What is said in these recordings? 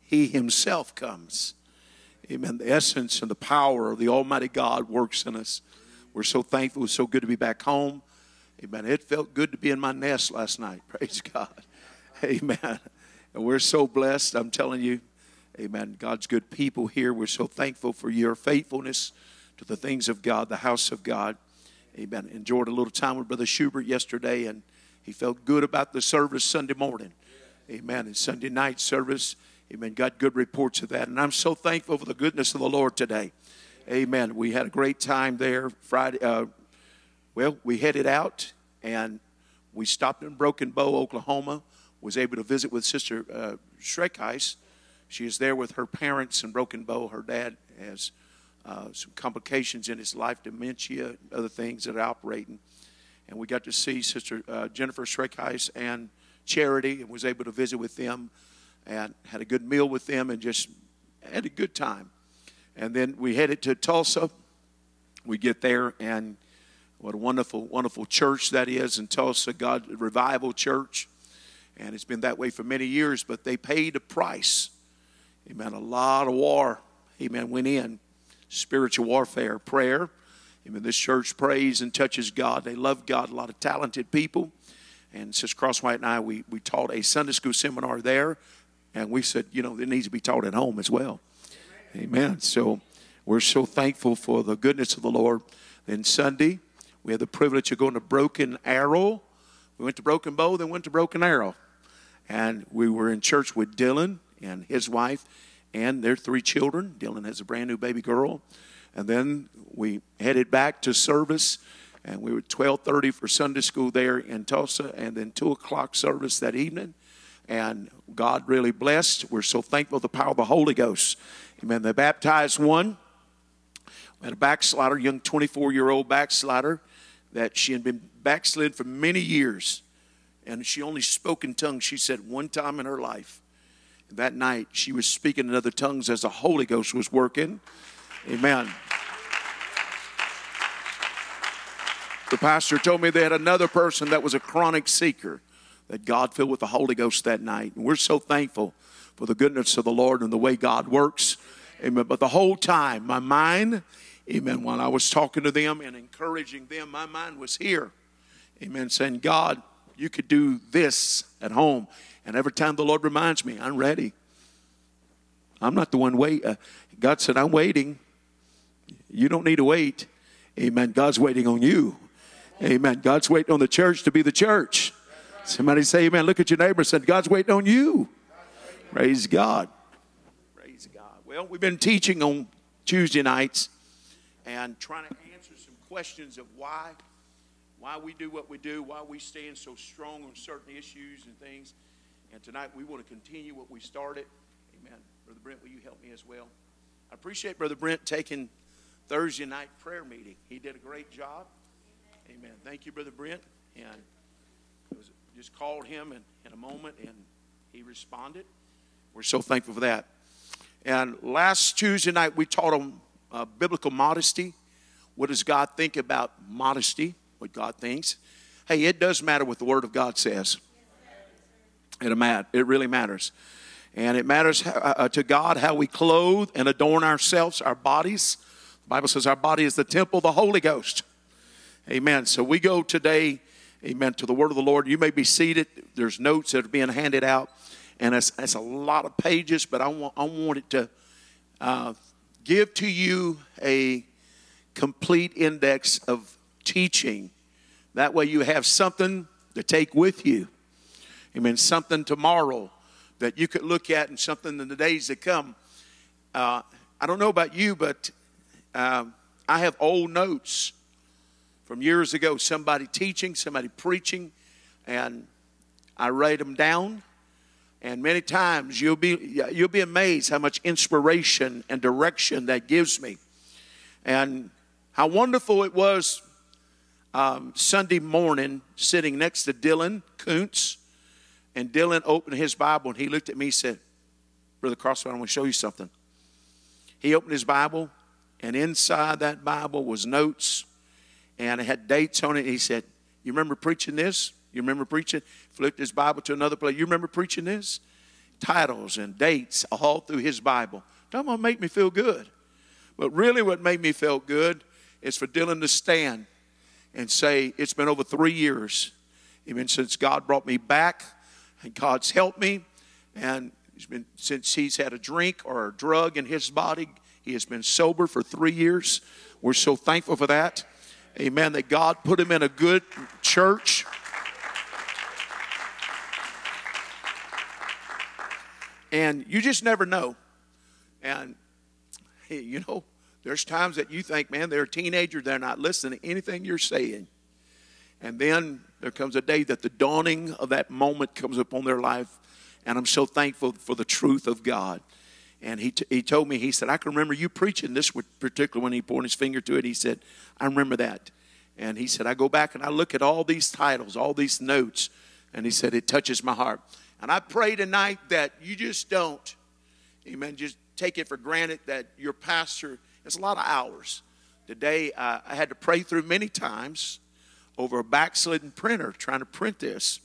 He himself comes. Amen. The essence and the power of the Almighty God works in us. We're so thankful. It's so good to be back home. Amen. It felt good to be in my nest last night. Praise God. Amen. And we're so blessed. I'm telling you, amen, God's good people here. We're so thankful for your faithfulness to the things of God, the house of God. Amen. Enjoyed a little time with Brother Schubert yesterday, and he felt good about the service Sunday morning. Amen. And Sunday night service, amen, got good reports of that. And I'm so thankful for the goodness of the Lord today. Amen. We had a great time there Friday. We headed out, and we stopped in Broken Bow, Oklahoma. Was able to visit with Sister Schreckheis. She is there with her parents in Broken Bow. Her dad has some complications in his life, dementia, other things that are operating. And we got to see Sister Jennifer Schreckheis and Charity, and was able to visit with them and had a good meal with them and just had a good time. And then we headed to Tulsa. We get there, and what a wonderful, wonderful church that is in Tulsa, God Revival Church. And it's been that way for many years, but they paid a price. Amen. A lot of war, amen, went in. Spiritual warfare, prayer. Amen. This church prays and touches God. They love God. A lot of talented people. And Sister Crosswhite and I, we taught a Sunday school seminar there. And we said, it needs to be taught at home as well. Amen. So we're so thankful for the goodness of the Lord. Then Sunday, we had the privilege of going to Broken Arrow. We went to Broken Bow, then went to Broken Arrow. And we were in church with Dylan and his wife and their 3 children. Dylan has a brand new baby girl. And then we headed back to service. And we were 12:30 for Sunday school there in Tulsa. And then 2 o'clock service that evening. And God really blessed. We're so thankful for the power of the Holy Ghost. Amen. They baptized one. We had a backslider, young 24-year-old backslider, that she had been backslid for many years. And she only spoke in tongues, she said, one time in her life. And that night, she was speaking in other tongues as the Holy Ghost was working. Amen. The pastor told me they had another person that was a chronic seeker that God filled with the Holy Ghost that night. And we're so thankful for the goodness of the Lord and the way God works. Amen. But the whole time, my mind, amen, while I was talking to them and encouraging them, my mind was here. Amen. Saying, God, you could do this at home. And every time the Lord reminds me, I'm ready. I'm not the one waiting. God said, I'm waiting. You don't need to wait. Amen. God's waiting on you. Amen. God's waiting on the church to be the church. Somebody say amen. Look at your neighbor and say, God's waiting on you. Praise God. Praise God. Well, we've been teaching on Tuesday nights and trying to answer some questions of why we do what we do, why we stand so strong on certain issues and things. And tonight we want to continue what we started. Amen. Brother Brent, will you help me as well? I appreciate Brother Brent taking Thursday night prayer meeting. He did a great job. Amen. Thank you, Brother Brent. And just called him in a moment, and he responded. We're so thankful for that. And last Tuesday night, we taught on biblical modesty. What does God think about modesty? What God thinks. Hey, it does matter what the Word of God says. It really matters. And it matters to God how we clothe and adorn ourselves, our bodies. The Bible says our body is the temple of the Holy Ghost. Amen. So we go today, amen, to the Word of the Lord. You may be seated. There's notes that are being handed out. And it's a lot of pages, but I want it to give to you a complete index of teaching. That way you have something to take with you. Amen. Something tomorrow that you could look at and something in the days to come. I don't know about you, but I have old notes from years ago. Somebody teaching, somebody preaching, and I write them down. And many times you'll be amazed how much inspiration and direction that gives me. And how wonderful it was Sunday morning sitting next to Dylan Kuntz. And Dylan opened his Bible and he looked at me and said, Brother Crosswhite, I want to show you something. He opened his Bible, and inside that Bible was notes, and it had dates on it. He said, you remember preaching this? You remember preaching? Flipped his Bible to another place. You remember preaching this? titles and dates all through his Bible. Don't want to make me feel good. But really what made me feel good is for Dylan to stand and say, it's been over 3 years, even since God brought me back, and God's helped me. And since he's had a drink or a drug in his body, he has been sober for 3 years. We're so thankful for that. Amen. That God put him in a good church. And you just never know. And, you know, there's times that you think, man, they're a teenager. They're not listening to anything you're saying. And then there comes a day that the dawning of that moment comes upon their life. And I'm so thankful for the truth of God. And he told me, he said, I can remember you preaching this particular when he pointed his finger to it. He said, I remember that. And he said, I go back and I look at all these titles, all these notes. And he said, it touches my heart. And I pray tonight that you just don't, amen, just take it for granted that your pastor, it's a lot of hours. Today, I had to pray through many times over a backslidden printer trying to print this.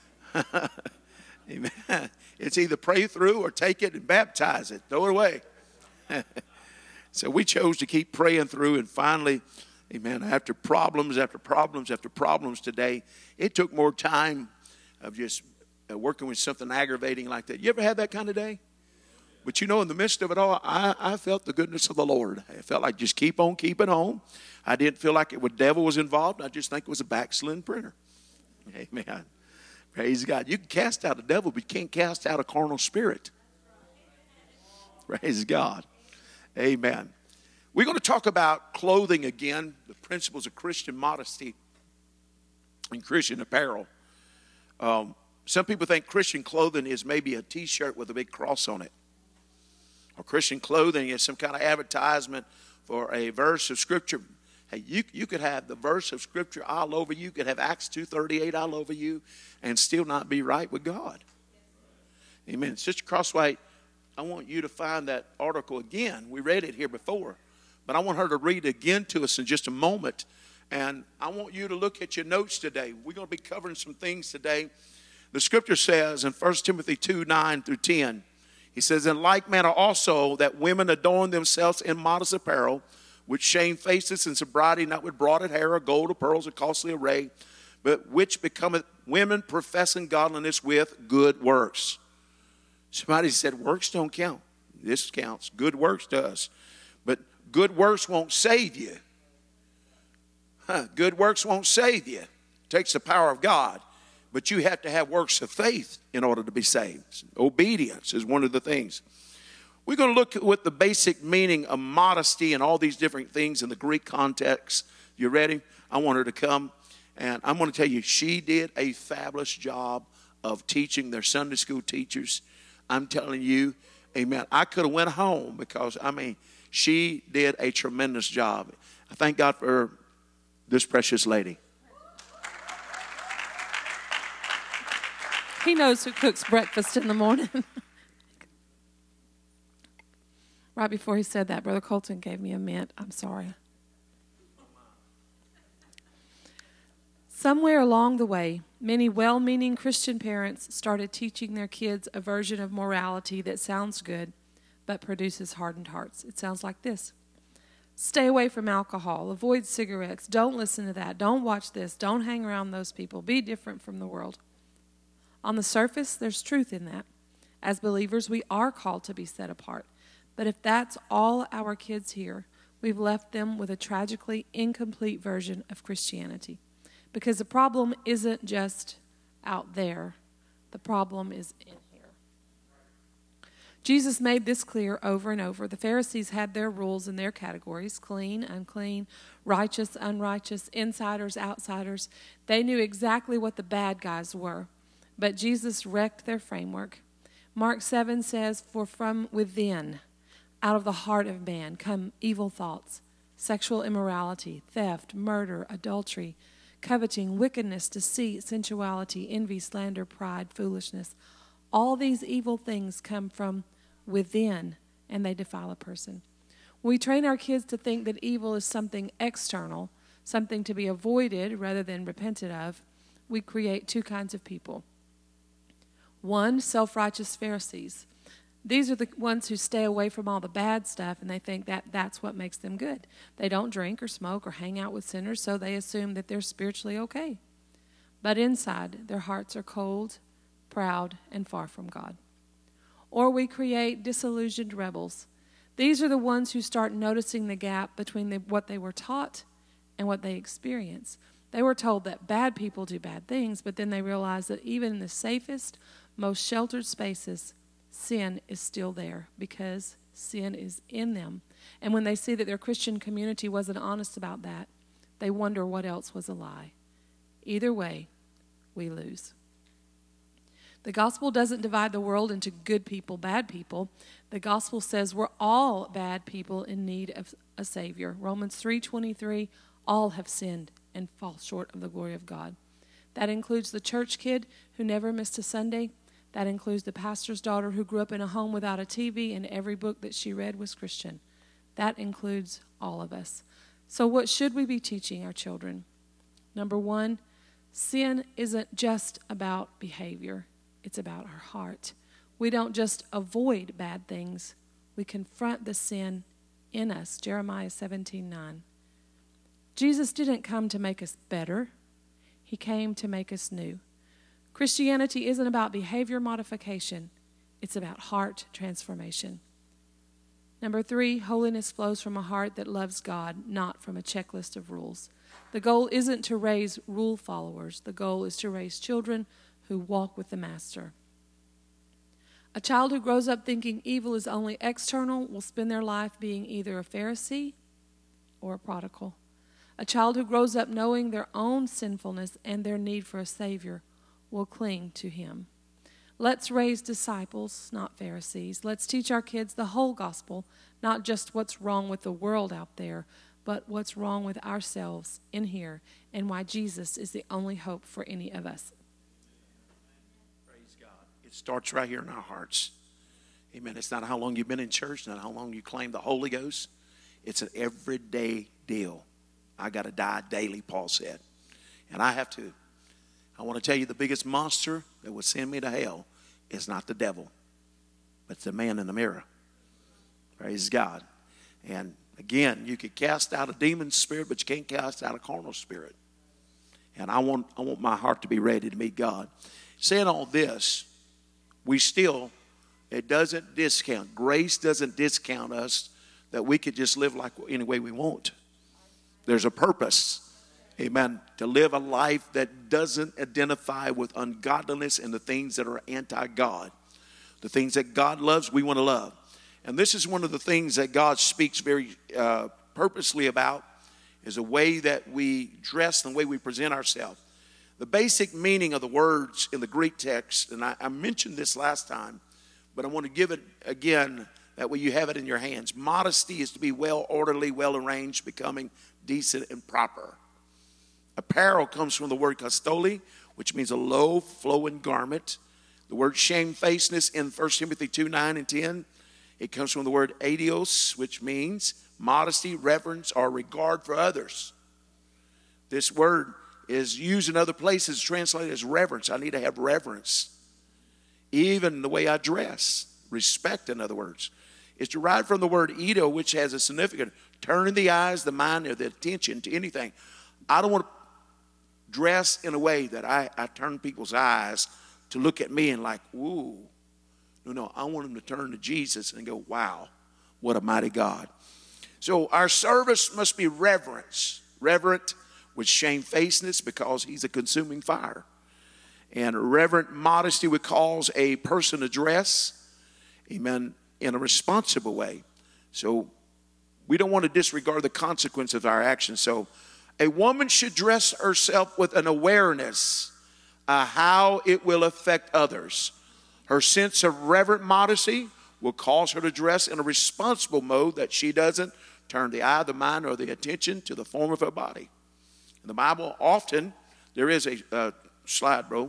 Amen. It's either pray through or take it and baptize it. Throw it away. So we chose to keep praying through, and finally, amen, after problems after problems after problems today, it took more time of just working with something aggravating like that. You ever had that kind of day? But you know, in the midst of it all, I felt the goodness of the Lord. I felt like just keep on keeping on. I didn't feel like the devil was involved. I just think it was a backslidden printer. Amen. Praise God. You can cast out a devil, but you can't cast out a carnal spirit. Praise God. Amen. We're going to talk about clothing again, the principles of Christian modesty and Christian apparel. Some people think Christian clothing is maybe a T-shirt with a big cross on it. Or Christian clothing is some kind of advertisement for a verse of Scripture. Hey, you could have the verse of Scripture all over you. You could have Acts 2:38 all over you and still not be right with God. Amen. Sister Crosswhite, I want you to find that article again. We read it here before. But I want her to read it again to us in just a moment. And I want you to look at your notes today. We're going to be covering some things today. The Scripture says in 1 Timothy 2:9-10, he says, in like manner also that women adorn themselves in modest apparel, with shamefacedness and sobriety, not with broaded hair or gold or pearls or costly array, but which becometh women professing godliness with good works. Somebody said works don't count. This counts. Good works does. But good works won't save you. Good works won't save you. It takes the power of God. But you have to have works of faith in order to be saved. Obedience is one of the things. We're going to look at what the basic meaning of modesty and all these different things in the Greek context. You ready? I want her to come. And I'm going to tell you, she did a fabulous job of teaching their Sunday school teachers. I'm telling you, amen. I could have went home because, she did a tremendous job. I thank God for this precious lady. He knows who cooks breakfast in the morning. Right before he said that, Brother Colton gave me a mint. I'm sorry. Somewhere along the way, many well-meaning Christian parents started teaching their kids a version of morality that sounds good, but produces hardened hearts. It sounds like this. Stay away from alcohol. Avoid cigarettes. Don't listen to that. Don't watch this. Don't hang around those people. Be different from the world. On the surface, there's truth in that. As believers, we are called to be set apart. But if that's all our kids hear, we've left them with a tragically incomplete version of Christianity. Because the problem isn't just out there. The problem is in here. Jesus made this clear over and over. The Pharisees had their rules and their categories: clean, unclean, righteous, unrighteous, insiders, outsiders. They knew exactly what the bad guys were. But Jesus wrecked their framework. Mark 7 says, for from within, out of the heart of man, come evil thoughts, sexual immorality, theft, murder, adultery, coveting, wickedness, deceit, sensuality, envy, slander, pride, foolishness. All these evil things come from within, and they defile a person. When we train our kids to think that evil is something external, something to be avoided rather than repented of, we create two kinds of people. One, self-righteous Pharisees. These are the ones who stay away from all the bad stuff, and they think that that's what makes them good. They don't drink or smoke or hang out with sinners, so they assume that they're spiritually okay. But inside, their hearts are cold, proud, and far from God. Or we create disillusioned rebels. These are the ones who start noticing the gap between what they were taught and what they experience. They were told that bad people do bad things, but then they realize that even in the safest, most sheltered spaces, sin is still there because sin is in them. And when they see that their Christian community wasn't honest about that, they wonder what else was a lie. Either way, we lose. The gospel doesn't divide the world into good people, bad people. The gospel says we're all bad people in need of a Savior. Romans 3:23, all have sinned and fall short of the glory of God. That includes the church kid who never missed a Sunday. That includes the pastor's daughter who grew up in a home without a TV and every book that she read was Christian. That includes all of us. So what should we be teaching our children? Number one, sin isn't just about behavior. It's about our heart. We don't just avoid bad things. We confront the sin in us. Jeremiah 17:9. Jesus didn't come to make us better. He came to make us new. Christianity isn't about behavior modification. It's about heart transformation. Number three, holiness flows from a heart that loves God, not from a checklist of rules. The goal isn't to raise rule followers. The goal is to raise children who walk with the Master. A child who grows up thinking evil is only external will spend their life being either a Pharisee or a prodigal. A child who grows up knowing their own sinfulness and their need for a Savior will cling to Him. Let's raise disciples, not Pharisees. Let's teach our kids the whole gospel, not just what's wrong with the world out there, but what's wrong with ourselves in here and why Jesus is the only hope for any of us. Praise God. It starts right here in our hearts. Amen. It's not how long you've been in church, not how long you claim the Holy Ghost. It's an everyday deal. I got to die daily, Paul said. And I want to tell you the biggest monster that would send me to hell is not the devil, but it's the man in the mirror. Praise God. And again, you could cast out a demon spirit, but you can't cast out a carnal spirit. And I want my heart to be ready to meet God. Saying all this, it doesn't discount. Grace doesn't discount us that we could just live like any way we want. There's a purpose, amen, to live a life that doesn't identify with ungodliness and the things that are anti-God. The things that God loves, we want to love. And this is one of the things that God speaks very purposely about, is the way that we dress and the way we present ourselves. The basic meaning of the words in the Greek text, and I mentioned this last time, but I want to give it again, that way you have it in your hands. Modesty is to be well orderly, well arranged, becoming decent and proper. Apparel comes from the word kastoli, which means a low flowing garment. The word shamefacedness in 1 Timothy 2:9 and 10, it comes from the word adios, which means modesty, reverence, or regard for others. This word is used in other places translated as reverence. I need to have reverence. Even the way I dress, respect, in other words. It's derived from the word edo, which has a significant turning the eyes, the mind, or the attention to anything. I don't want to dress in a way that I turn people's eyes to look at me and like, ooh. No, I want them to turn to Jesus and go, wow, what a mighty God. So our service must be reverent with shamefacedness, because He's a consuming fire. And reverent modesty would cause a person to dress, amen, in a responsible way. So we don't want to disregard the consequence of our actions. So a woman should dress herself with an awareness of how it will affect others. Her sense of reverent modesty will cause her to dress in a responsible mode, that she doesn't turn the eye, the mind, or the attention to the form of her body. In the Bible often, there is a slide, bro.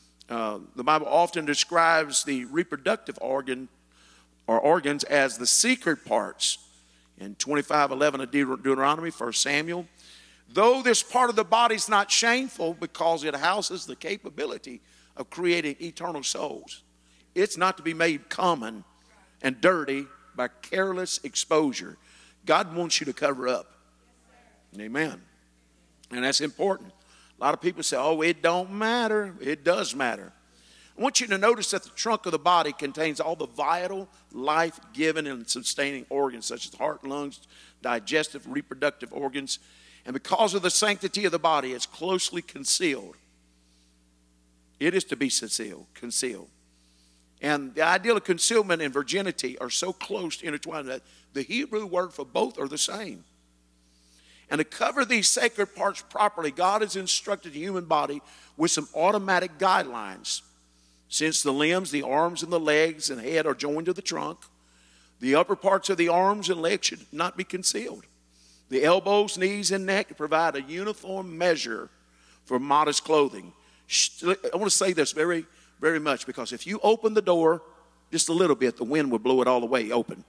The Bible often describes the reproductive organ or organs as the secret parts. In 25:11 of Deuteronomy, 1 Samuel, though this part of the body is not shameful because it houses the capability of creating eternal souls. It's not to be made common and dirty by careless exposure. God wants you to cover up. Amen. And that's important. A lot of people say, oh, it don't matter. It does matter. I want you to notice that the trunk of the body contains all the vital, life-giving, and sustaining organs, such as heart, lungs, digestive, reproductive organs. And because of the sanctity of the body, it's closely concealed. It is to be concealed. And the ideal of concealment and virginity are so close intertwined that the Hebrew word for both are the same. And to cover these sacred parts properly, God has instructed the human body with some automatic guidelines. Since the limbs, the arms, and the legs and head are joined to the trunk, the upper parts of the arms and legs should not be concealed. The elbows, knees, and neck provide a uniform measure for modest clothing. I want to say this very, very much, because if you open the door just a little bit, the wind will blow it all the way open.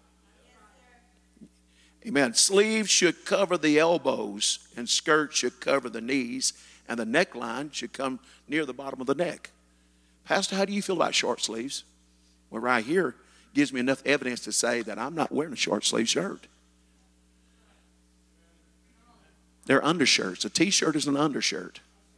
Amen. Sleeves should cover the elbows, and skirts should cover the knees, and the neckline should come near the bottom of the neck. Pastor, how do you feel about short sleeves? Well, right here gives me enough evidence to say that I'm not wearing a short sleeve shirt. They're undershirts. A t-shirt is an undershirt.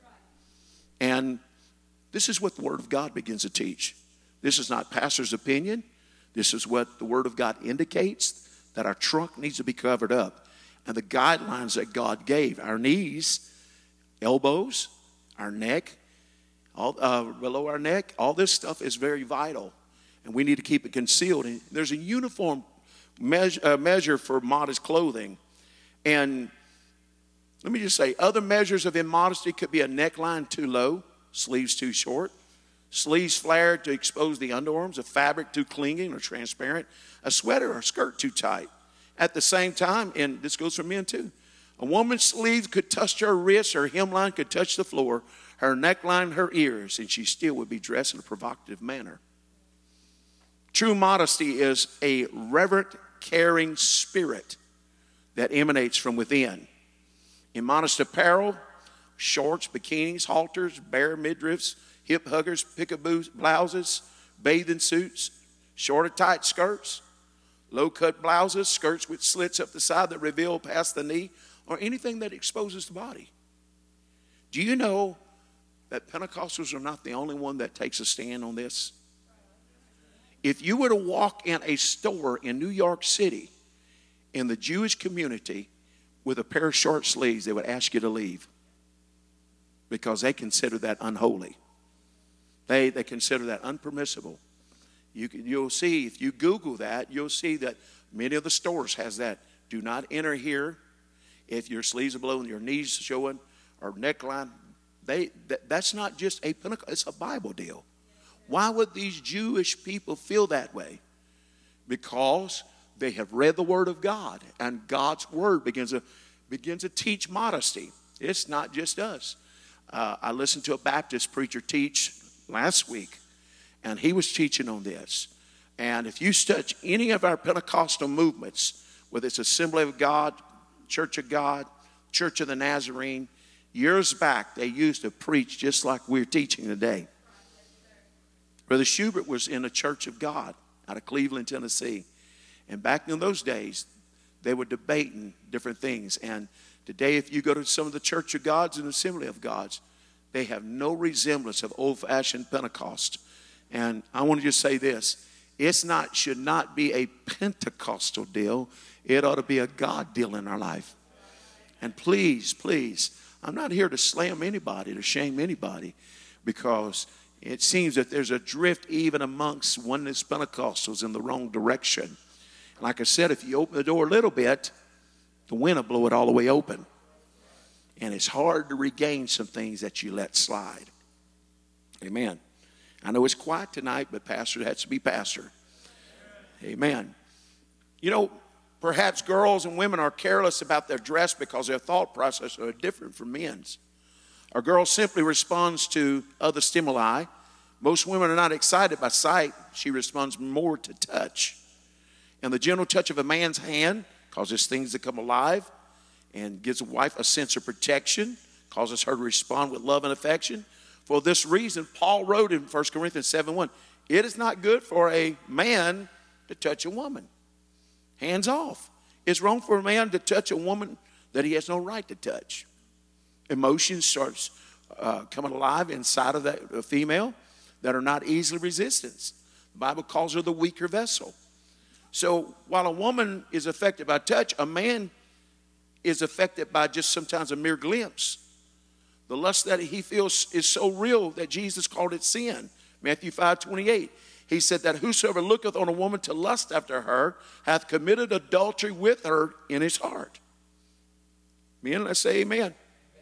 And this is what the Word of God begins to teach. This is not pastor's opinion. This is what the Word of God indicates, that our trunk needs to be covered up. And the guidelines that God gave, our knees, elbows, our neck, all below our neck, all this stuff is very vital. And we need to keep it concealed. And there's a uniform measure for modest clothing. And let me just say, other measures of immodesty could be a neckline too low, sleeves too short, sleeves flared to expose the underarms, a fabric too clinging or transparent, a sweater or skirt too tight. At the same time, and this goes for men too, a woman's sleeve could touch her wrists, her hemline could touch the floor, her neckline, her ears, and she still would be dressed in a provocative manner. True modesty is a reverent, caring spirit that emanates from within. Immodest apparel, shorts, bikinis, halters, bare midriffs, hip huggers, peekaboo blouses, bathing suits, short or tight skirts, low-cut blouses, skirts with slits up the side that reveal past the knee, or anything that exposes the body. Do you know that Pentecostals are not the only one that takes a stand on this? If you were to walk in a store in New York City in the Jewish community with a pair of short sleeves, they would ask you to leave because they consider that unholy. They consider that unpermissible. You'll see, if you Google that, you'll see that many of the stores has that. Do not enter here if your sleeves are below and your knees showing or neckline. That's not just a Pentecost, it's a Bible deal. Why would these Jewish people feel that way? Because they have read the Word of God, and God's Word begins to teach modesty. It's not just us. I listened to a Baptist preacher teach last week, and he was teaching on this. And if you study any of our Pentecostal movements, whether it's Assembly of God, Church of God, Church of the Nazarene, years back they used to preach just like we're teaching today. Brother Schubert was in a Church of God out of Cleveland, Tennessee. And back in those days, they were debating different things. And today, if you go to some of the Church of Gods and Assembly of Gods, they have no resemblance of old-fashioned Pentecost. And I want to just say this. Should not be a Pentecostal deal. It ought to be a God deal in our life. And please, please, I'm not here to slam anybody, to shame anybody, because it seems that there's a drift even amongst oneness Pentecostals in the wrong direction. Like I said, if you open the door a little bit, the wind will blow it all the way open. And it's hard to regain some things that you let slide. Amen. I know it's quiet tonight, but pastor has to be pastor. Amen. You know, perhaps girls and women are careless about their dress because their thought process are different from men's. A girl simply responds to other stimuli. Most women are not excited by sight. She responds more to touch. And the gentle touch of a man's hand causes things to come alive and gives a wife a sense of protection, causes her to respond with love and affection. For this reason, Paul wrote in 1 Corinthians 7:1, it is not good for a man to touch a woman. Hands off. It's wrong for a man to touch a woman that he has no right to touch. Emotions starts coming alive inside of that female that are not easily resisted. The Bible calls her the weaker vessel. So while a woman is affected by touch, a man is affected by just sometimes a mere glimpse. The lust that he feels is so real that Jesus called it sin. Matthew 5:28. He said that whosoever looketh on a woman to lust after her hath committed adultery with her in his heart. Men, let's say amen.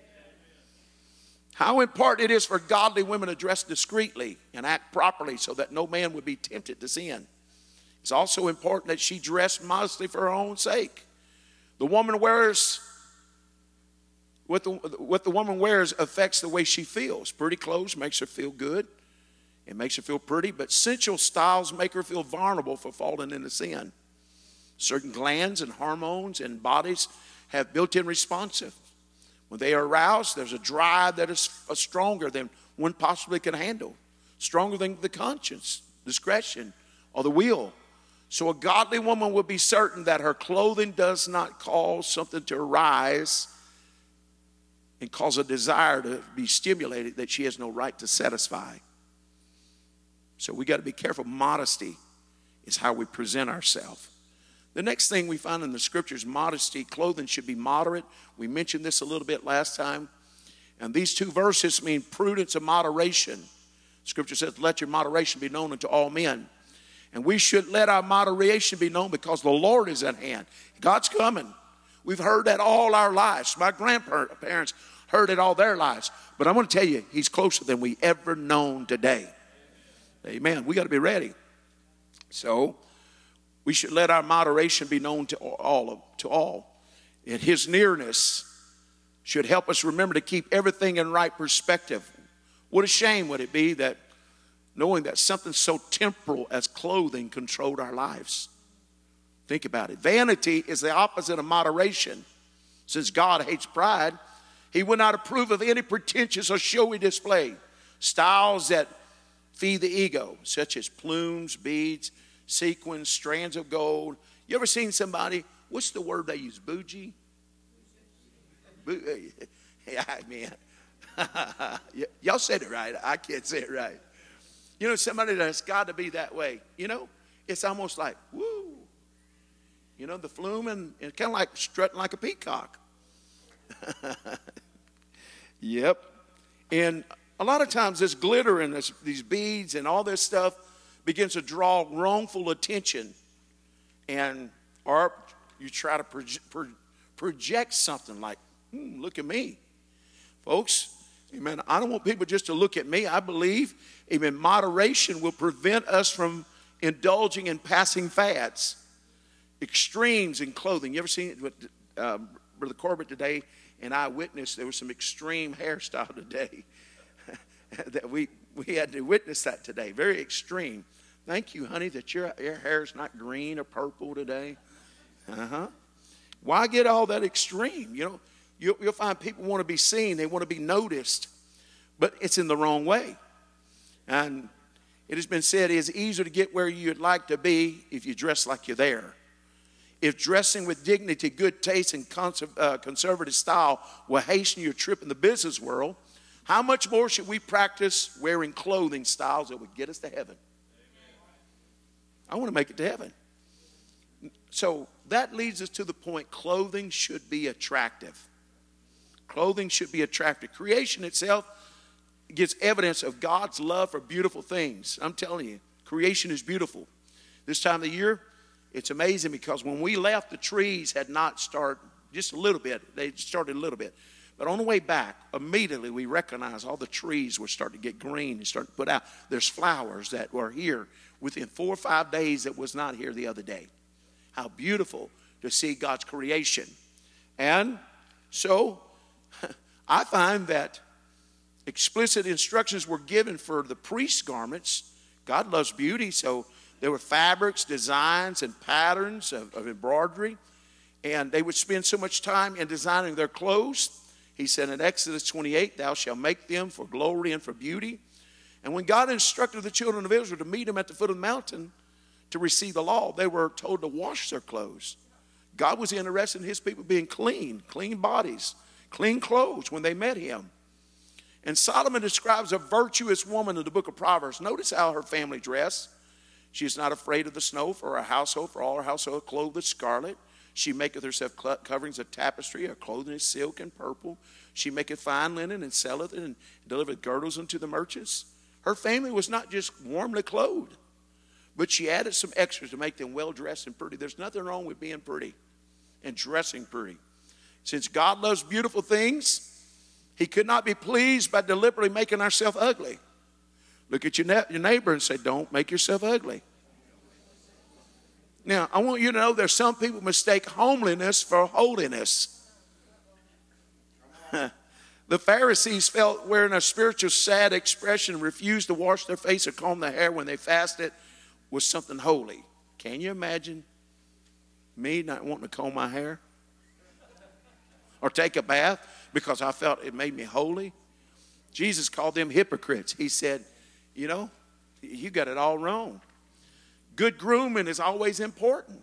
How important it is for godly women to dress discreetly and act properly so that no man would be tempted to sin. It's also important that she dress modestly for her own sake. The woman wears, what the woman wears affects the way she feels. Pretty clothes makes her feel good. It makes her feel pretty, but sensual styles make her feel vulnerable for falling into sin. Certain glands and hormones and bodies have built-in responsive. When they are aroused, there's a drive that is stronger than one possibly can handle, stronger than the conscience, discretion, or the will. So a godly woman will be certain that her clothing does not cause something to arise and cause a desire to be stimulated that she has no right to satisfy. So we got to be careful. Modesty is how we present ourselves. The next thing we find in the scriptures, modesty, clothing should be moderate. We mentioned this a little bit last time. And these two verses mean prudence and moderation. Scripture says, let your moderation be known unto all men. And we should let our moderation be known because the Lord is at hand. God's coming. We've heard that all our lives. My grandparents heard it all their lives. But I'm going to tell you, he's closer than we ever known today. Amen. We got to be ready. So we should let our moderation be known to all. And his nearness should help us remember to keep everything in right perspective. What a shame would it be that knowing that something so temporal as clothing controlled our lives. Think about it. Vanity is the opposite of moderation. Since God hates pride, he would not approve of any pretentious or showy display. Styles that feed the ego, such as plumes, beads, sequins, strands of gold. You ever seen somebody, what's the word they use, bougie? Yeah, man. Y'all said it right. I can't say it right. You know, somebody that's got to be that way. You know, it's almost like, woo. You know, the flume and kind of like strutting like a peacock. Yep. And a lot of times this glitter and these beads and all this stuff begins to draw wrongful attention. Or you try to project something like, look at me. Folks, amen, I don't want people just to look at me. I believe, amen, moderation will prevent us from indulging in passing fads, extremes in clothing. You ever seen it with Brother Corbett today? And I witnessed there was some extreme hairstyle today that we had to witness that today. Very extreme. Thank you, honey, that your hair is not green or purple today. Why get all that extreme? You know, you'll find people want to be seen. They want to be noticed. But it's in the wrong way. And it has been said it is easier to get where you'd like to be if you dress like you're there. If dressing with dignity, good taste, and conservative style will hasten your trip in the business world, how much more should we practice wearing clothing styles that would get us to heaven? I want to make it to heaven. So that leads us to the point, clothing should be attractive. Clothing should be attractive. Creation itself gives evidence of God's love for beautiful things. I'm telling you, creation is beautiful. This time of the year, it's amazing because when we left, the trees had not started just a little bit. They started a little bit. But on the way back, immediately we recognized all the trees were starting to get green and starting to put out. There's flowers that were here within 4 or 5 days that was not here the other day. How beautiful to see God's creation. And so I find that explicit instructions were given for the priest's garments. God loves beauty, so there were fabrics, designs, and patterns of embroidery. And they would spend so much time in designing their clothes He said in Exodus 28, thou shalt make them for glory and for beauty. And when God instructed the children of Israel to meet him at the foot of the mountain to receive the law, they were told to wash their clothes. God was interested in his people being clean bodies, clean clothes when they met him. And Solomon describes a virtuous woman in the book of Proverbs. Notice how her family dressed. She is not afraid of the snow, for her household, for all her household clothed with scarlet. She maketh herself coverings of tapestry, her clothing is silk and purple. She maketh fine linen and selleth it, and delivereth girdles unto the merchants. Her family was not just warmly clothed, but she added some extras to make them well dressed and pretty. There's nothing wrong with being pretty and dressing pretty. Since God loves beautiful things, he could not be pleased by deliberately making ourselves ugly. Look at your neighbor and say, don't make yourself ugly. Now, I want you to know there's some people mistake homeliness for holiness. The Pharisees felt wearing a spiritual sad expression, refused to wash their face or comb their hair when they fasted was something holy. Can you imagine me not wanting to comb my hair? Or take a bath because I felt it made me holy? Jesus called them hypocrites. He said, you know, you got it all wrong. Good grooming is always important.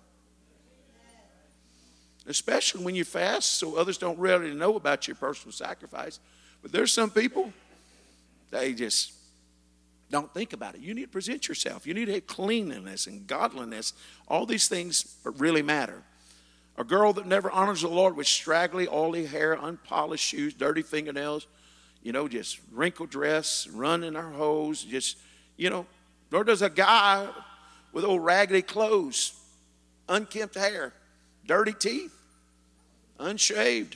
Especially when you fast, so others don't really know about your personal sacrifice. But there's some people, they just don't think about it. You need to present yourself. You need to have cleanliness and godliness. All these things really matter. A girl that never honors the Lord with straggly, oily hair, unpolished shoes, dirty fingernails, just wrinkled dress, running her hose, nor does a guy with old raggedy clothes, unkempt hair, dirty teeth, unshaved.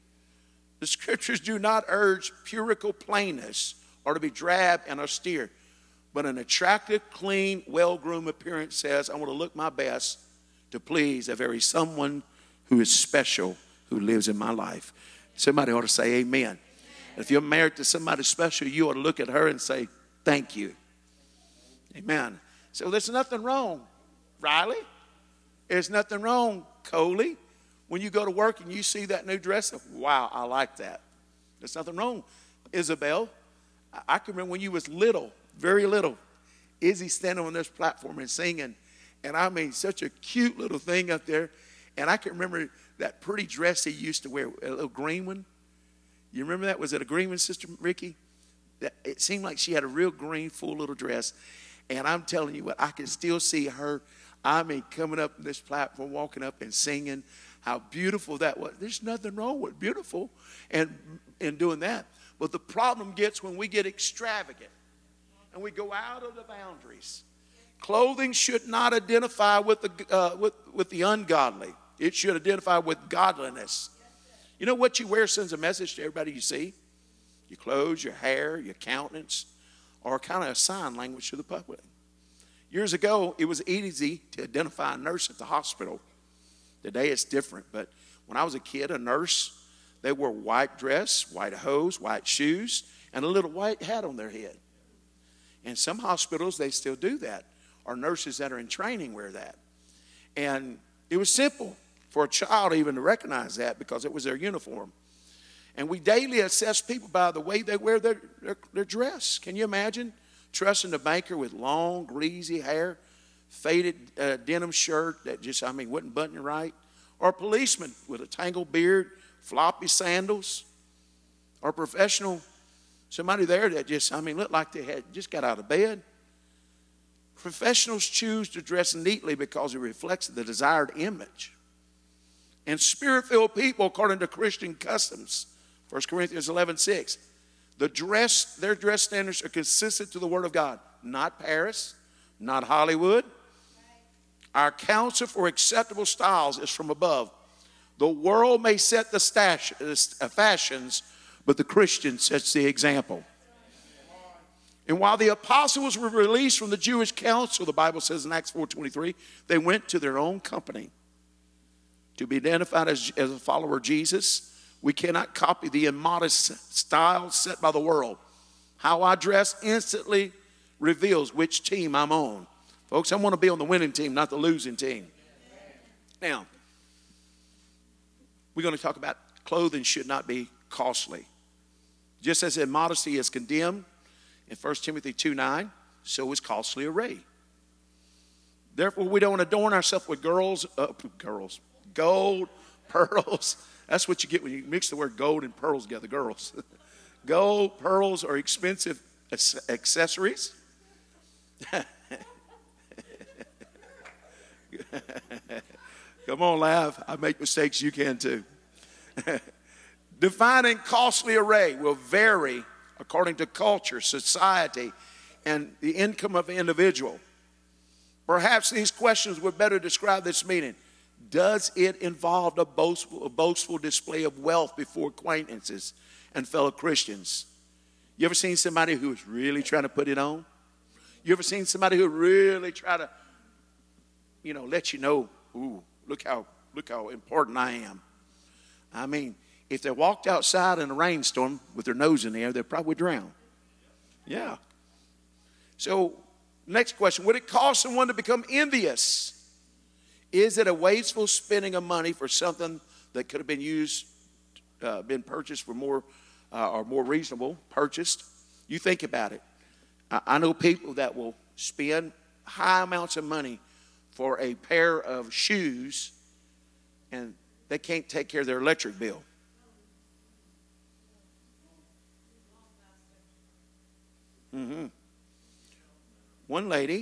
The scriptures do not urge puerical plainness or to be drab and austere, but an attractive, clean, well-groomed appearance says, I want to look my best to please a very someone who is special, who lives in my life. Somebody ought to say amen. If you're married to somebody special, you ought to look at her and say, thank you. Amen. So there's nothing wrong, Riley. There's nothing wrong, Coley. When you go to work and you see that new dress, wow, I like that. There's nothing wrong. Isabel, I can remember when you was little, very little, Izzy standing on this platform and singing. And I mean, such a cute little thing up there. And I can remember that pretty dress he used to wear, a little green one. You remember that? Was it a green one, Sister Ricky? It seemed like she had a real green, full little dress. And I'm telling you what, I can still see her, coming up this platform, walking up and singing how beautiful that was. There's nothing wrong with beautiful and doing that. But the problem gets when we get extravagant and we go out of the boundaries. Clothing should not identify with the ungodly. It should identify with godliness. You know what you wear sends a message to everybody you see? Your clothes, your hair, your countenance, or kind of a sign language to the public. Years ago, it was easy to identify a nurse at the hospital. Today it's different, but when I was a kid, a nurse, they wore white dress, white hose, white shoes, and a little white hat on their head. And some hospitals, they still do that. Or nurses that are in training wear that. And it was simple for a child even to recognize that because it was their uniform. And we daily assess people by the way they wear their dress. Can you imagine trusting a banker with long, greasy hair, faded denim shirt that just, wouldn't button right? Or a policeman with a tangled beard, floppy sandals? Or a professional, somebody there that just, looked like they had just got out of bed? Professionals choose to dress neatly because it reflects the desired image. And spirit-filled people, according to Christian customs, 1 Corinthians 11:6, their dress standards are consistent to the Word of God. Not Paris, not Hollywood. Our counsel for acceptable styles is from above. The world may set the fashions, but the Christian sets the example. And while the apostles were released from the Jewish council, the Bible says in Acts 4:23, they went to their own company. To be identified as a follower of Jesus, we cannot copy the immodest style set by the world. How I dress instantly reveals which team I'm on. Folks, I want to be on the winning team, not the losing team. Now, we're going to talk about clothing should not be costly. Just as immodesty is condemned in 1 Timothy 2:9, so is costly array. Therefore, we don't adorn ourselves with gold, pearls. That's what you get when you mix the word gold and pearls together, girls. Gold, pearls, or expensive accessories. Come on, laugh. I make mistakes, you can too. Defining costly array will vary according to culture, society, and the income of the individual. Perhaps these questions would better describe this meaning. Does it involve a boastful display of wealth before acquaintances and fellow Christians? You ever seen somebody who is really trying to put it on? You ever seen somebody who really try to, let you know, ooh, look how important I am. I mean, if they walked outside in a rainstorm with their nose in the air, they'd probably drown. Yeah. So, next question. Would it cause someone to become envious? Is it a wasteful spending of money for something that could have been purchased for more or more reasonable, purchased? You think about it. I know people that will spend high amounts of money for a pair of shoes and they can't take care of their electric bill. Mm-hmm. One lady,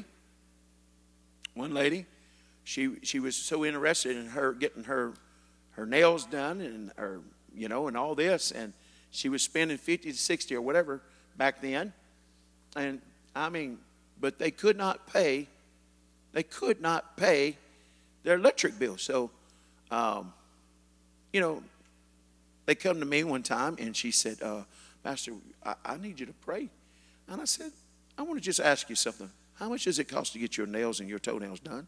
she was so interested in her getting her nails done and and all this, and she was spending $50 to $60 or whatever back then, and I mean, but they could not pay their electric bill. So, they come to me one time and she said, Pastor, I need you to pray. And I said, I want to just ask you something. How much does it cost to get your nails and your toenails done?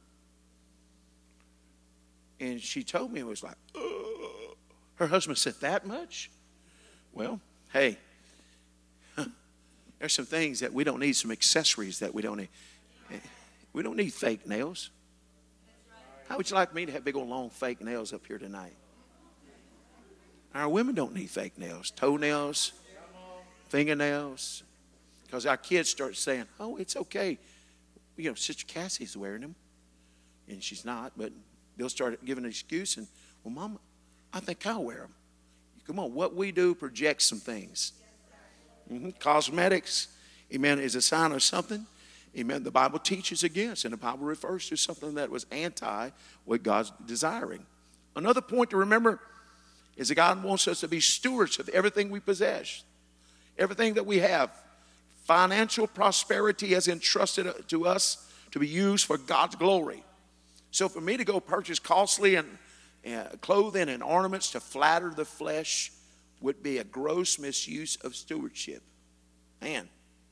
And she told me, it was like, ugh. Her husband said, that much? Well, hey, there's some things that we don't need, some accessories that we don't need. We don't need fake nails. How would you like me to have big old long fake nails up here tonight? Our women don't need fake nails, toenails, fingernails. Because our kids start saying, oh, it's okay. Sister Cassie's wearing them. And she's not, but they'll start giving an excuse. And, well, Mama, I think I'll wear them. Come on, what we do projects some things. Mm-hmm. Cosmetics, amen, is a sign of something. Amen. The Bible teaches against, and the Bible refers to something that was anti what God's desiring. Another point to remember is that God wants us to be stewards of everything we possess, everything that we have. Financial prosperity is entrusted to us to be used for God's glory. So for me to go purchase costly and clothing and ornaments to flatter the flesh would be a gross misuse of stewardship. Man,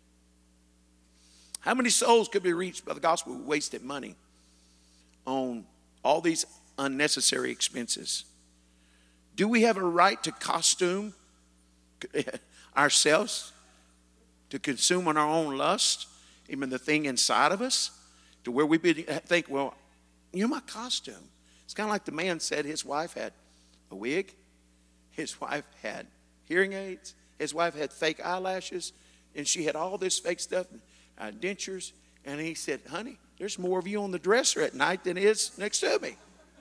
how many souls could be reached by the gospel with wasted money on all these unnecessary expenses? Do we have a right to costume ourselves, to consume on our own lust, even the thing inside of us, to where we think, well, my costume. It's kind of like the man said his wife had a wig, his wife had hearing aids, his wife had fake eyelashes, and she had all this fake stuff, dentures, and he said, honey, there's more of you on the dresser at night than is next to me.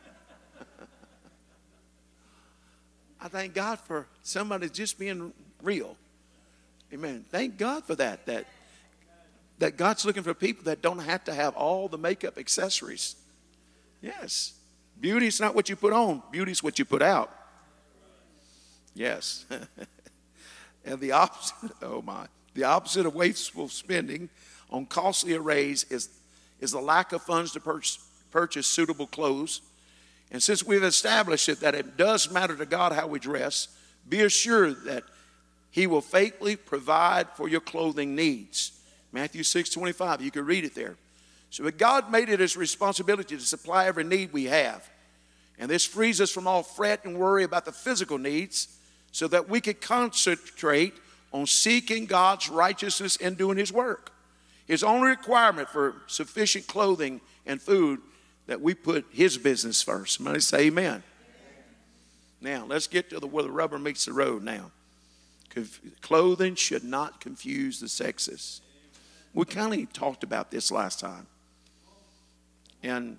I thank God for somebody just being real. Amen. Thank God for that God's looking for people that don't have to have all the makeup accessories. Yes. Beauty is not what you put on. Beauty is what you put out. Yes. And the opposite, the opposite of wasteful spending on costly arrays is the lack of funds to purchase suitable clothes. And since we've established that it does matter to God how we dress, be assured that He will faithfully provide for your clothing needs. Matthew 6:25, you can read it there. So but God made it His responsibility to supply every need we have. And this frees us from all fret and worry about the physical needs so that we can concentrate on seeking God's righteousness and doing His work. His only requirement for sufficient clothing and food that we put His business first. Somebody say amen. Now, let's get to where the rubber meets the road now. Clothing should not confuse the sexes. We kind of talked about this last time. And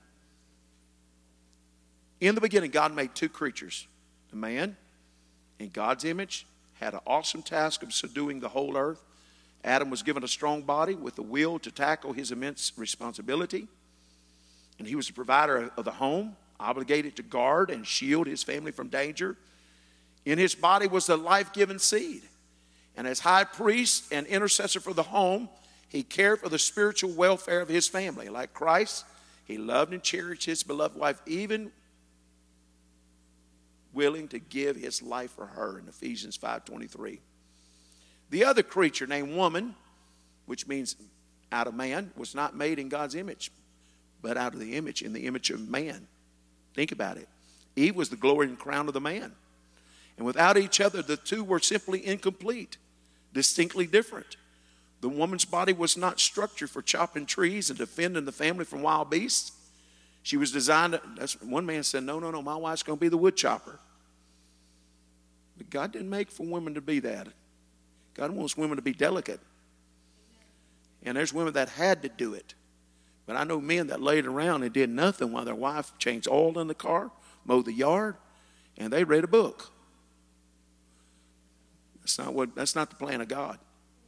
in the beginning, God made two creatures. The man, in God's image, had an awesome task of subduing the whole earth. Adam was given a strong body with the will to tackle his immense responsibility. And he was the provider of the home, obligated to guard and shield his family from danger. In his body was the life-giving seed. And as high priest and intercessor for the home, he cared for the spiritual welfare of his family. Like Christ, he loved and cherished his beloved wife, even willing to give his life for her in Ephesians 5:23. The other creature named woman, which means out of man, was not made in God's image, but out of the image, in the image of man. Think about it. Eve was the glory and crown of the man. And without each other, the two were simply incomplete, distinctly different. The woman's body was not structured for chopping trees and defending the family from wild beasts. She was designed, one man said, no, my wife's going to be the wood chopper. But God didn't make for women to be that. God wants women to be delicate. And there's women that had to do it. But I know men that laid around and did nothing while their wife changed oil in the car, mowed the yard, and they read a book. That's not the plan of God.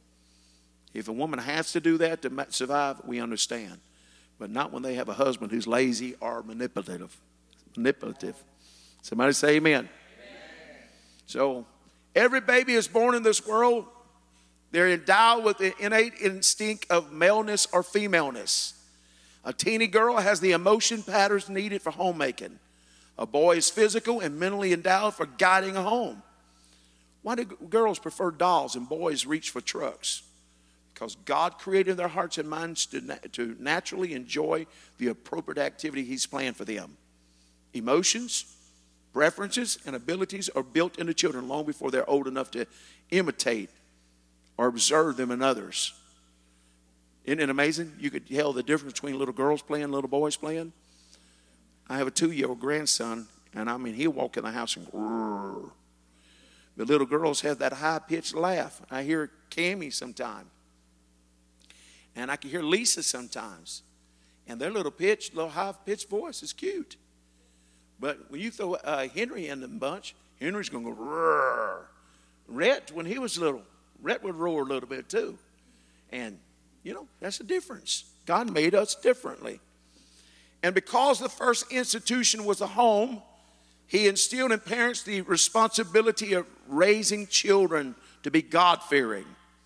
If a woman has to do that to survive, we understand. But not when they have a husband who's lazy or manipulative. Somebody say amen. So every baby is born in this world. They're endowed with the innate instinct of maleness or femaleness. A teeny girl has the emotion patterns needed for homemaking. A boy is physical and mentally endowed for guiding a home. Why do girls prefer dolls and boys reach for trucks? Because God created their hearts and minds to naturally enjoy the appropriate activity He's planned for them. Emotions, preferences, and abilities are built into children long before they're old enough to imitate or observe them in others. Isn't it amazing? You could tell the difference between little girls playing and little boys playing. I have a 2-year-old grandson, and he'll walk in the house and grrr. The little girls have that high-pitched laugh. I hear Cammie sometimes. And I can hear Lisa sometimes. And their little high-pitched voice is cute. But when you throw Henry in the bunch, Henry's going to go roar. Rhett, when he was little, Rhett would roar a little bit too. And, that's the difference. God made us differently. And because the first institution was a home, He instilled in parents the responsibility of raising children to be God-fearing.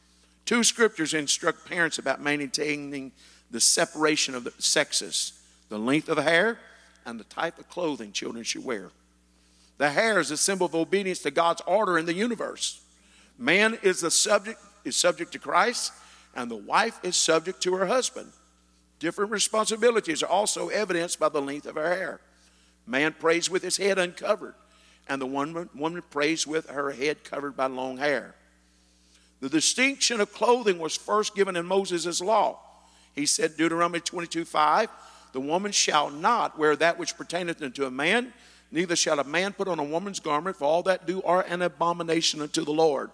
2 scriptures instruct parents about maintaining the separation of the sexes, the length of the hair and the type of clothing children should wear. The hair is a symbol of obedience to God's order in the universe. Man is subject to Christ, and the wife is subject to her husband. Different responsibilities are also evidenced by the length of her hair. Man prays with his head uncovered, and the woman prays with her head covered by long hair. The distinction of clothing was first given in Moses' law. He said, Deuteronomy 22:5, the woman shall not wear that which pertaineth unto a man, neither shall a man put on a woman's garment, for all that do are an abomination unto the Lord.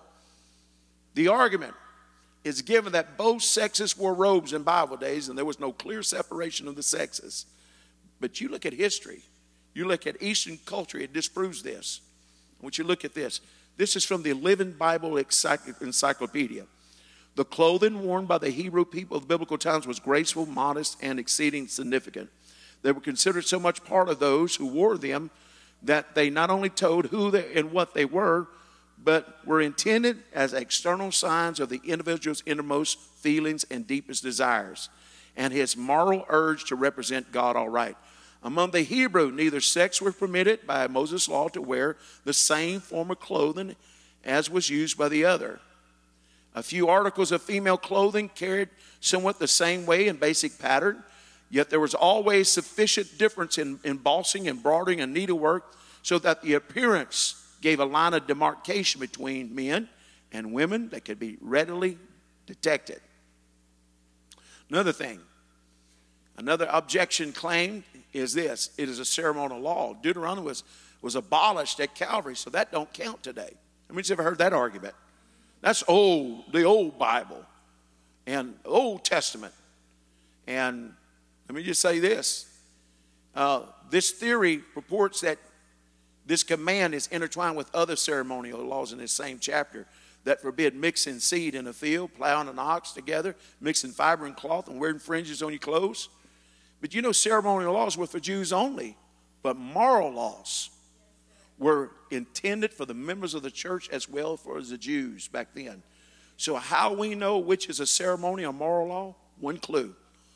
The argument is given that both sexes wore robes in Bible days, and there was no clear separation of the sexes. But you look at history. You look at Eastern culture, it disproves this. I want you to look at this. This is from the Living Bible Encyclopedia. The clothing worn by the Hebrew people of biblical times was graceful, modest, and exceeding significant. They were considered so much part of those who wore them that they not only told who and what they were, but were intended as external signs of the individual's innermost feelings and deepest desires, and his moral urge to represent God aright. Among the Hebrew, neither sex was permitted by Moses' law to wear the same form of clothing as was used by the other. A few articles of female clothing carried somewhat the same way in basic pattern, yet there was always sufficient difference in embossing, embroidering, and needlework so that the appearance gave a line of demarcation between men and women that could be readily detected. Another objection claimed is this. It is a ceremonial law. Deuteronomy was abolished at Calvary, so that don't count today. I mean, you've ever heard that argument? That's old, the old Bible and Old Testament. And let me just say this. This theory purports that this command is intertwined with other ceremonial laws in this same chapter that forbid mixing seed in a field, plowing an ox together, mixing fiber and cloth, and wearing fringes on your clothes. But you know, ceremonial laws were for Jews only, but moral laws were intended for the members of the church as well as the Jews back then. So how we know which is a ceremonial or moral law? One clue.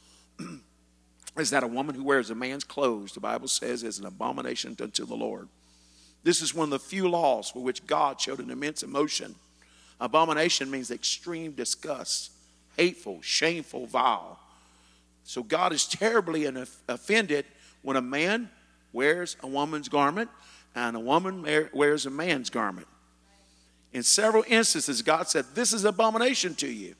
Is that a woman who wears a man's clothes, the Bible says, is an abomination unto the Lord. This is one of the few laws for which God showed an immense emotion. Abomination means extreme disgust, hateful, shameful, vile. So God is terribly offended when a man wears a woman's garment and a woman wears a man's garment. In several instances, God said, this is abomination to you.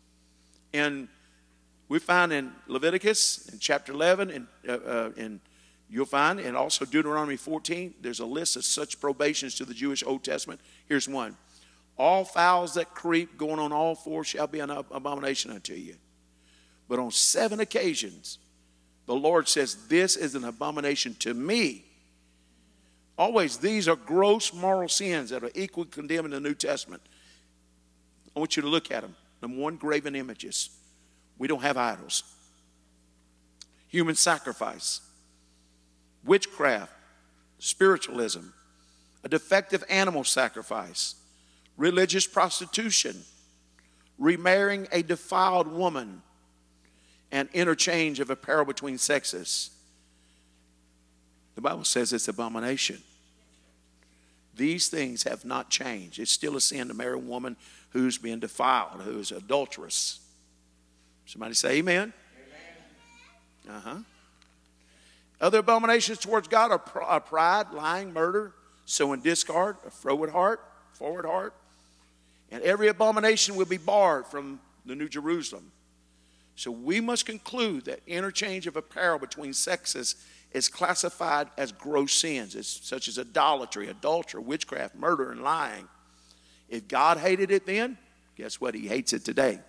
And we find in Leviticus, in chapter 11, and you'll find, and also Deuteronomy 14, there's a list of such probations to the Jewish Old Testament. Here's one. All fowls that creep, going on all four, shall be an abomination unto you. But on 7 occasions, the Lord says, this is an abomination to me. Always, these are gross moral sins that are equally condemned in the New Testament. I want you to look at them. Number one, graven images. We don't have idols. Human sacrifice. Witchcraft. Spiritualism. A defective animal sacrifice. Religious prostitution. Remarrying a defiled woman. And interchange of apparel between sexes. The Bible says it's abomination. These things have not changed. It's still a sin to marry a woman who's been defiled, who is adulterous. Somebody say amen. Amen. Other abominations towards God are pride, lying, murder, sowing discord, a forward heart. And every abomination will be barred from the New Jerusalem. So we must conclude that interchange of apparel between sexes is classified as gross sins, such as idolatry, adultery, witchcraft, murder, and lying. If God hated it then, guess what? He hates it today.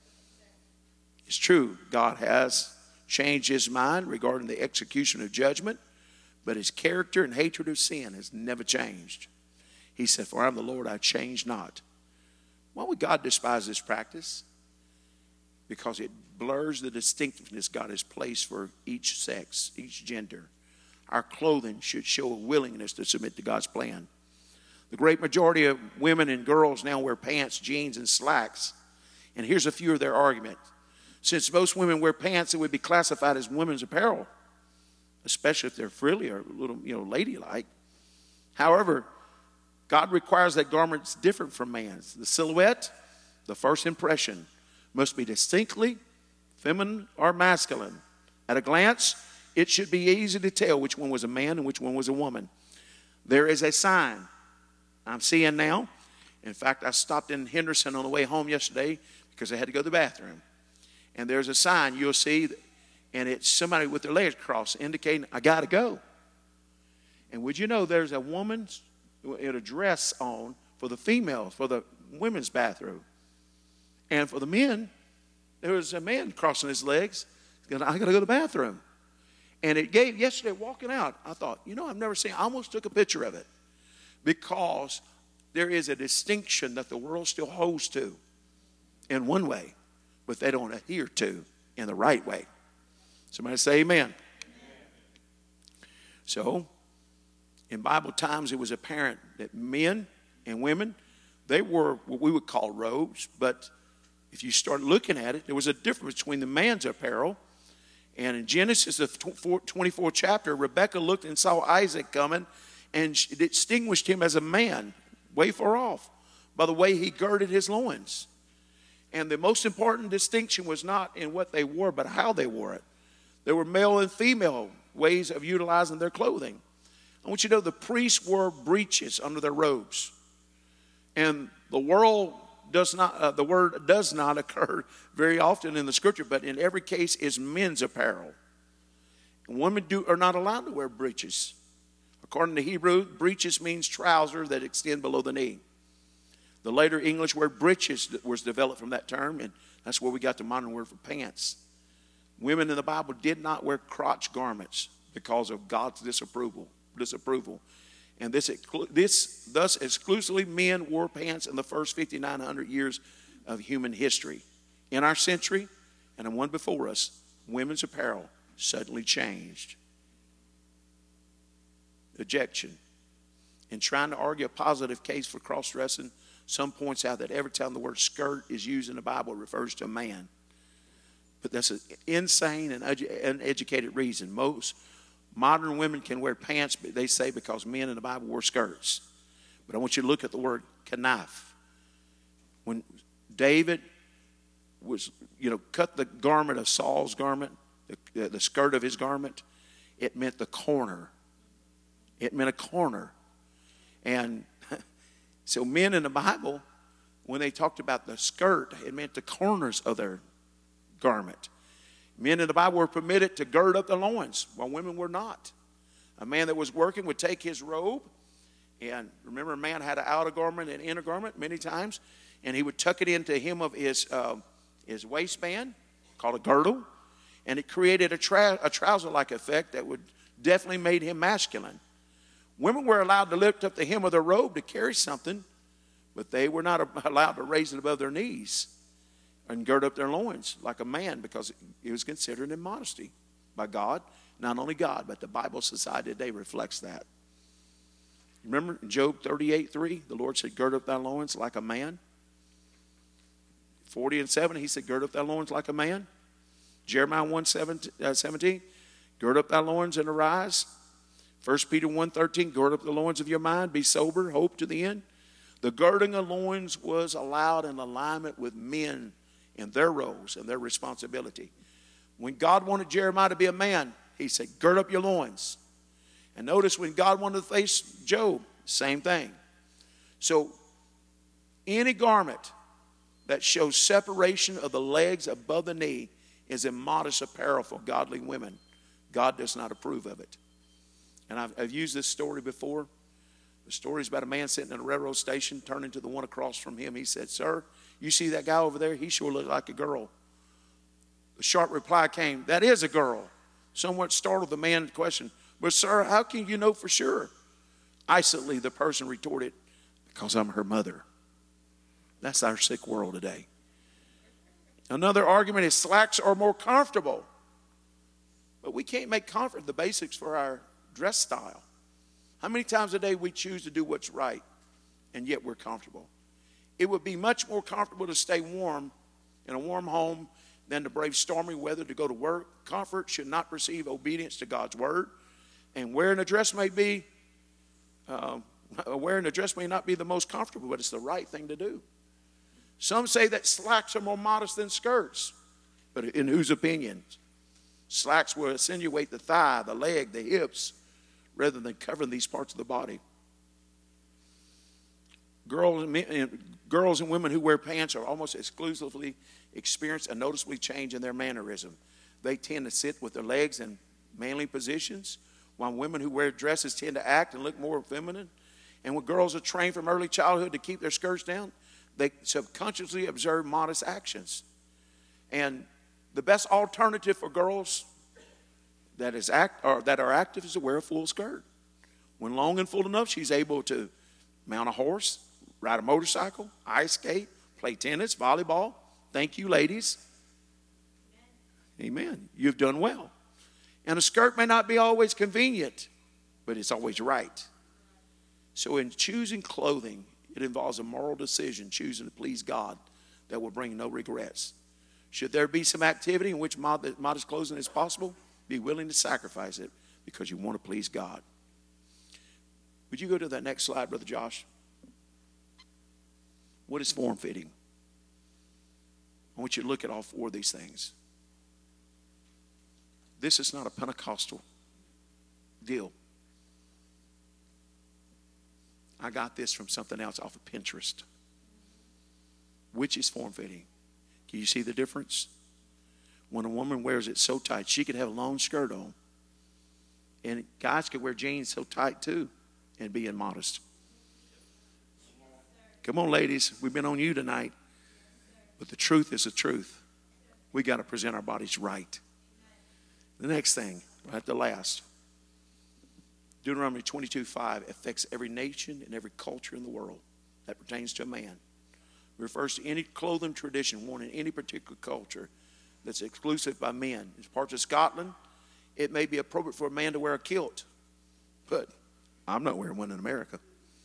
It's true, God has changed his mind regarding the execution of judgment, but his character and hatred of sin has never changed. He said, for I am the Lord, I change not. Why would God despise this practice? Because it blurs the distinctiveness God has placed for each sex, each gender. Our clothing should show a willingness to submit to God's plan. The great majority of women and girls now wear pants, jeans, and slacks. And here's a few of their arguments. Since most women wear pants, it would be classified as women's apparel, especially if they're frilly or a little, ladylike. However, God requires that garments different from man's. The silhouette, the first impression, must be distinctly feminine or masculine. At a glance, it should be easy to tell which one was a man and which one was a woman. There is a sign I'm seeing now. In fact, I stopped in Henderson on the way home yesterday because I had to go to the bathroom. And there's a sign you'll see, and it's somebody with their legs crossed indicating, I got to go. And would you know there's a woman in a dress on for the females, for the women's bathroom. And for the men, there was a man crossing his legs. I got to go to the bathroom. And it gave, yesterday walking out, I thought, I've never seen, I almost took a picture of it. Because there is a distinction that the world still holds to in one way, but they don't adhere to in the right way. Somebody say amen. So, in Bible times, it was apparent that men and women, they wore what we would call robes, but if you start looking at it, there was a difference between the man's apparel. And in Genesis, the 24th chapter, Rebekah looked and saw Isaac coming, and she distinguished him as a man, way far off, by the way he girded his loins. And the most important distinction was not in what they wore, but how they wore it. There were male and female ways of utilizing their clothing. I want you to know the priests wore breeches under their robes. And the word does not occur very often in the scripture, but in every case is men's apparel. Women are not allowed to wear breeches. According to Hebrew, breeches means trousers that extend below the knee. The later English word breeches was developed from that term, and that's where we got the modern word for pants. Women in the Bible did not wear crotch garments because of God's disapproval. And thus exclusively men wore pants in the first 5,900 years of human history. In our century, and the one before us, women's apparel suddenly changed. Objection. In trying to argue a positive case for cross-dressing, some points out that every time the word skirt is used in the Bible, it refers to a man. But that's an insane and uneducated reason. Most modern women can wear pants, but they say because men in the Bible wore skirts. But I want you to look at the word kanaf. When David was, cut the garment of Saul's garment, the skirt of his garment, it meant the corner. It meant a corner. And so men in the Bible, when they talked about the skirt, it meant the corners of their garment. Men in the Bible were permitted to gird up their loins, while women were not. A man that was working would take his robe, and remember, a man had an outer garment and inner garment many times, and he would tuck it into the hem of his waistband, called a girdle, and it created a trouser-like effect that would definitely made him masculine. Women were allowed to lift up the hem of their robe to carry something, but they were not allowed to raise it above their knees and gird up their loins like a man, because it was considered immodesty by God. Not only God, but the Bible society today reflects that. Remember Job 38:3, the Lord said, gird up thy loins like a man. 40:7, he said, gird up thy loins like a man. Jeremiah 1:17, gird up thy loins and arise. 1 Peter 1:13, gird up the loins of your mind, be sober, hope to the end. The girding of loins was allowed in alignment with men in their roles and their responsibility. When God wanted Jeremiah to be a man, he said, gird up your loins. And notice when God wanted to face Job, same thing. So any garment that shows separation of the legs above the knee is immodest apparel for godly women. God does not approve of it. And I've used this story before. The story is about a man sitting at a railroad station, turning to the one across from him. He said, sir, you see that guy over there? He sure looks like a girl. The sharp reply came, that is a girl. Somewhat startled the man's question, but sir, how can you know for sure? Isolantly, the person retorted, because I'm her mother. That's our sick world today. Another argument is slacks are more comfortable. But we can't make comfort the basics for our dress style. How many times a day we choose to do what's right, and yet we're comfortable? It would be much more comfortable to stay warm in a warm home than to brave stormy weather to go to work. Comfort should not precede obedience to God's word. And wearing a dress may not be the most comfortable, but it's the right thing to do. Some say that slacks are more modest than skirts, but in whose opinion? Slacks will insinuate the thigh, the leg, the hips, rather than covering these parts of the body. Girls and women who wear pants are almost exclusively experience a noticeably change in their mannerism. They tend to sit with their legs in manly positions, while women who wear dresses tend to act and look more feminine. And when girls are trained from early childhood to keep their skirts down, they subconsciously observe modest actions. And the best alternative for girls that are active is to wear a full skirt. When long and full enough, she's able to mount a horse, ride a motorcycle, ice skate, play tennis, volleyball. Thank you, ladies. Amen. You've done well. And a skirt may not be always convenient, but it's always right. So in choosing clothing, it involves a moral decision, choosing to please God that will bring no regrets. Should there be some activity in which modest clothing is possible, be willing to sacrifice it because you want to please God. Would you go to that next slide, Brother Josh? What is form-fitting? I want you to look at all four of these things. This is not a Pentecostal deal. I got this from something else off of Pinterest. Which is form-fitting? Can you see the difference? When a woman wears it so tight, she could have a long skirt on, And guys could wear jeans so tight too and be immodest. Come on, ladies. We've been on you tonight. But the truth is the truth. We got to present our bodies right. The next thing, right at the last. Deuteronomy 22:5 affects every nation and every culture in the world that pertains to a man. It refers to any clothing tradition worn in any particular culture that's exclusive by men. In parts of Scotland, it may be appropriate for a man to wear a kilt, but I'm not wearing one in America.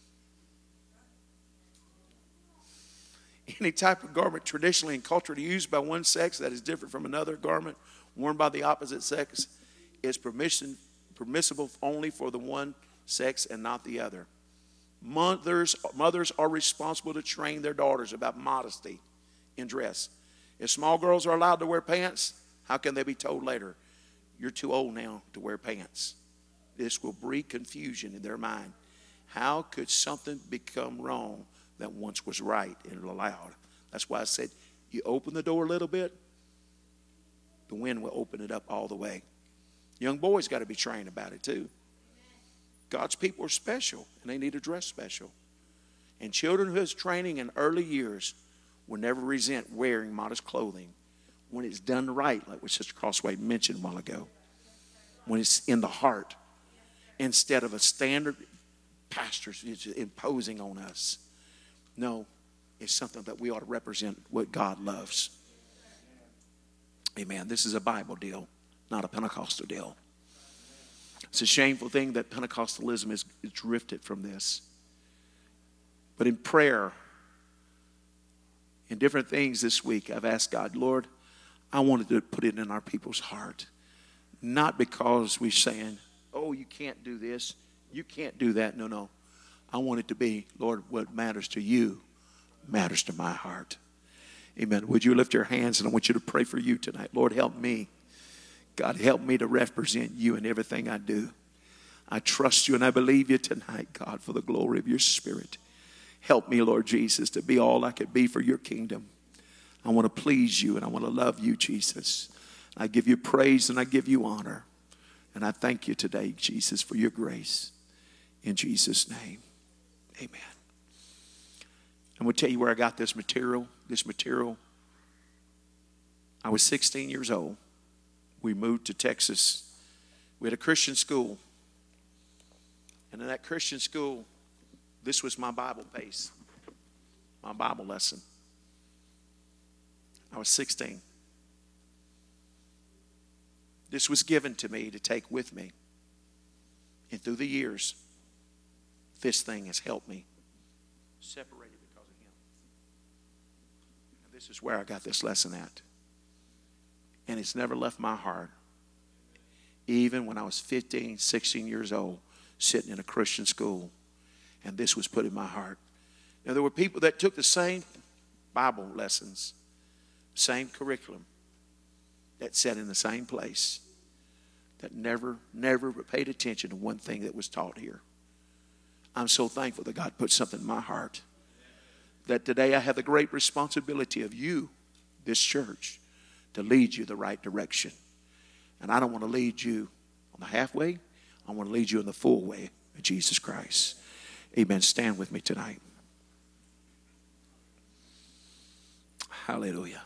Any type of garment traditionally and culturally used by one sex that is different from another garment worn by the opposite sex is permissible only for the one sex and not the other. Mothers are responsible to train their daughters about modesty in dress. If small girls are allowed to wear pants, how can they be told later, you're too old now to wear pants? This will breed confusion in their mind. How could something become wrong that once was right and allowed? That's why I said, you open the door a little bit, the wind will open it up all the way. Young boys got to be trained about it too. God's people are special, and they need to dress special. And children who has training in early years will never resent wearing modest clothing when it's done right, like what Sister Crossway mentioned a while ago. When it's in the heart, instead of a standard pastor imposing on us. No, it's something that we ought to represent what God loves. Amen. This is a Bible deal, not a Pentecostal deal. It's a shameful thing that Pentecostalism is drifted from this. But in prayer, in different things this week, I've asked God, Lord, I wanted to put it in our people's heart. Not because we're saying, oh, you can't do this, you can't do that. No. I want it to be, Lord, what matters to you matters to my heart. Amen. Would you lift your hands, and I want you to pray for you tonight. Lord, help me. God, help me to represent you in everything I do. I trust you and I believe you tonight, God, for the glory of your Spirit. Help me, Lord Jesus, to be all I could be for your kingdom. I want to please you and I want to love you, Jesus. I give you praise and I give you honor. And I thank you today, Jesus, for your grace. In Jesus' name, amen. I'm going to tell you where I got this material. I was 16 years old. We moved to Texas. We had a Christian school. And in that Christian school, this was my Bible pace, my Bible lesson. I was 16. This was given to me to take with me. And through the years, this thing has helped me. Separated because of him. And this is where I got this lesson at. And it's never left my heart. Even when I was 15, 16 years old, sitting in a Christian school, and this was put in my heart. Now, there were people that took the same Bible lessons, same curriculum, that sat in the same place, that never paid attention to one thing that was taught here. I'm so thankful that God put something in my heart, that today I have the great responsibility of you, this church, to lead you the right direction. And I don't want to lead you on the halfway. I want to lead you in the full way of Jesus Christ. Amen. Stand with me tonight. Hallelujah.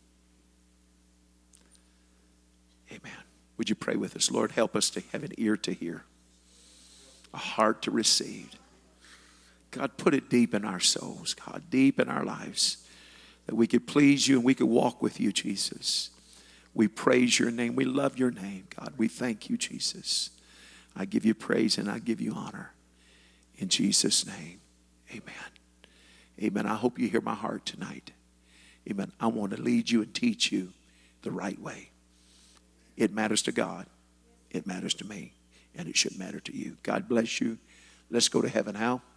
Amen. Would you pray with us? Lord, help us to have an ear to hear, a heart to receive. God, put it deep in our souls, God, deep in our lives, that we could please you and we could walk with you, Jesus. We praise your name. We love your name, God. We thank you, Jesus. I give you praise and I give you honor. In Jesus' name, amen. Amen. I hope you hear my heart tonight. Amen. I want to lead you and teach you the right way. It matters to God. It matters to me. And it should matter to you. God bless you. Let's go to heaven. How?